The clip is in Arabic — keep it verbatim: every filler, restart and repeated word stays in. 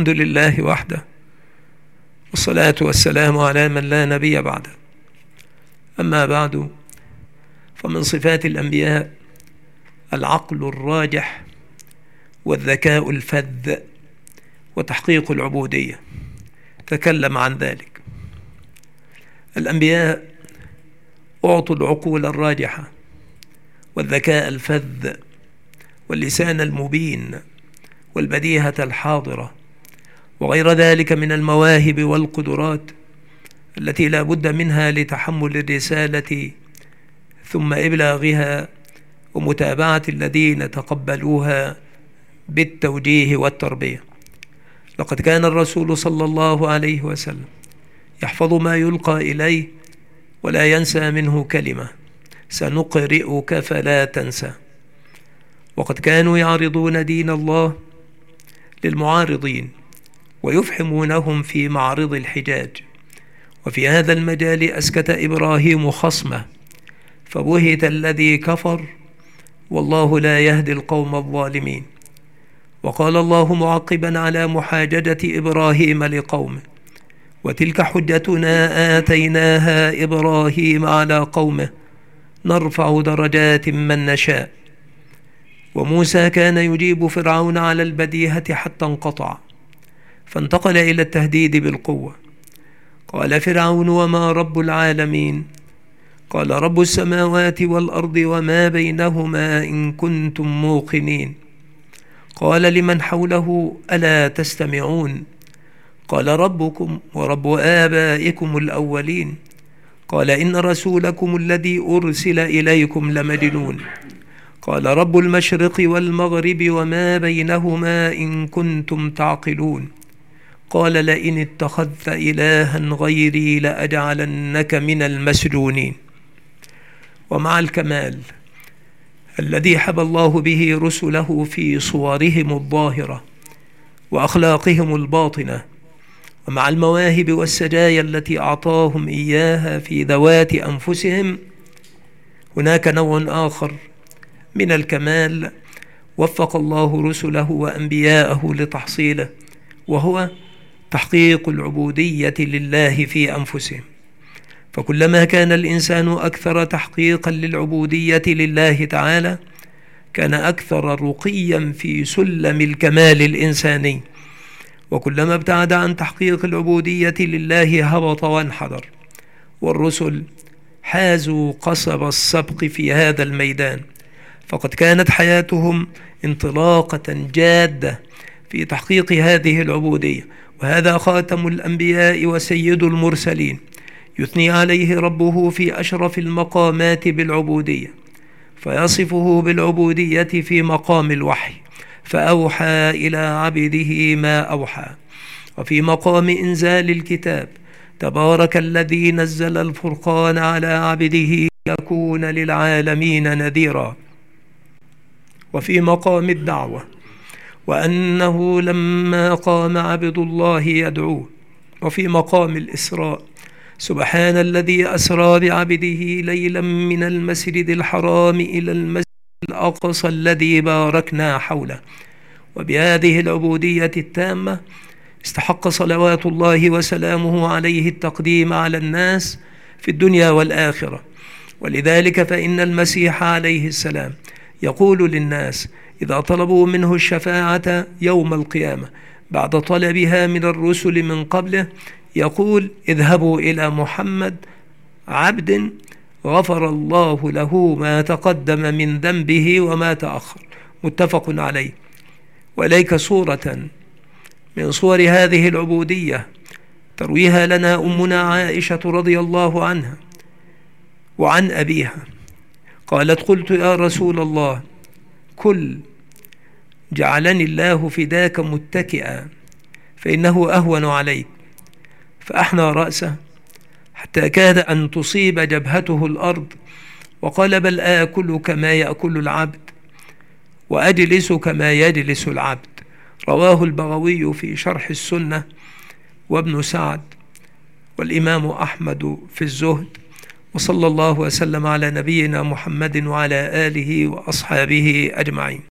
الحمد لله وحده، والصلاة والسلام على من لا نبي بعده. أما بعد، فمن صفات الأنبياء العقل الراجح والذكاء الفذ وتحقيق العبودية. تكلم عن ذلك. الأنبياء أعطوا العقول الراجحة والذكاء الفذ واللسان المبين والبديهة الحاضرة وغير ذلك من المواهب والقدرات التي لا بد منها لتحمل الرسالة ثم إبلاغها ومتابعة الذين تقبلوها بالتوجيه والتربية. لقد كان الرسول صلى الله عليه وسلم يحفظ ما يلقى إليه ولا ينسى منه كلمة. سنقرئك فلا تنسى. وقد كانوا يعرضون دين الله للمعارضين ويفحمونهم في معرض الحجاج. وفي هذا المجال أسكت إبراهيم خصمه فبهت الذي كفر والله لا يهدي القوم الظالمين. وقال الله معقبا على محاججة إبراهيم لقومه: وتلك حجتنا آتيناها إبراهيم على قومه نرفع درجات من نشاء. وموسى كان يجيب فرعون على البديهة حتى انقطع، فانتقل إلى التهديد بالقوة. قال فرعون: وما رب العالمين؟ قال: رب السماوات والأرض وما بينهما إن كنتم موقنين. قال لمن حوله: ألا تستمعون؟ قال: ربكم ورب آبائكم الأولين. قال: إن رسولكم الذي أرسل إليكم لمجنون. قال: رب المشرق والمغرب وما بينهما إن كنتم تعقلون. قال: لئن اتخذت إلها غيري لأجعلنك من المسجونين. ومع الكمال الذي حبى الله به رسله في صورهم الظاهرة وأخلاقهم الباطنة، ومع المواهب والسجايا التي أعطاهم إياها في ذوات أنفسهم، هناك نوع آخر من الكمال وفق الله رسله وأنبياءه لتحصيله، وهو تحقيق العبودية لله في أنفسهم. فكلما كان الإنسان أكثر تحقيقا للعبودية لله تعالى كان أكثر رقيا في سلم الكمال الإنساني، وكلما ابتعد عن تحقيق العبودية لله هبط وانحدر. والرسل حازوا قصب السبق في هذا الميدان، فقد كانت حياتهم انطلاقة جادة في تحقيق هذه العبودية. وهذا خاتم الأنبياء وسيد المرسلين، يثني عليه ربه في أشرف المقامات بالعبودية، فيصفه بالعبودية في مقام الوحي: فأوحى إلى عبده ما أوحى. وفي مقام إنزال الكتاب: تبارك الذي نزل الفرقان على عبده ليكون للعالمين نذيرا. وفي مقام الدعوة: وأنه لما قام عبد الله يدعوه. وفي مقام الإسراء: سبحان الذي أسرى بعبده ليلا من المسجد الحرام إلى المسجد الأقصى الذي باركنا حوله. وبهذه العبودية التامة استحق صلوات الله وسلامه عليه التقديم على الناس في الدنيا والآخرة. ولذلك فإن المسيح عليه السلام يقول للناس إذا طلبوا منه الشفاعة يوم القيامة بعد طلبها من الرسل من قبله، يقول: اذهبوا إلى محمد عبد غفر الله له ما تقدم من ذنبه وما تأخر. متفق عليه. وإليك صورة من صور هذه العبودية ترويها لنا أمنا عائشة رضي الله عنها وعن أبيها. قالت: قلت يا رسول الله كل، جعلني الله فداك متكئا فإنه أهون عليك. فأحنى رأسه حتى كاد أن تصيب جبهته الأرض، وقال: بل آكل كما يأكل العبد وأجلس كما يجلس العبد. رواه البغوي في شرح السنة، وابن سعد، والإمام أحمد في الزهد. وصلى الله وسلم على نبينا محمد وعلى آله وأصحابه أجمعين.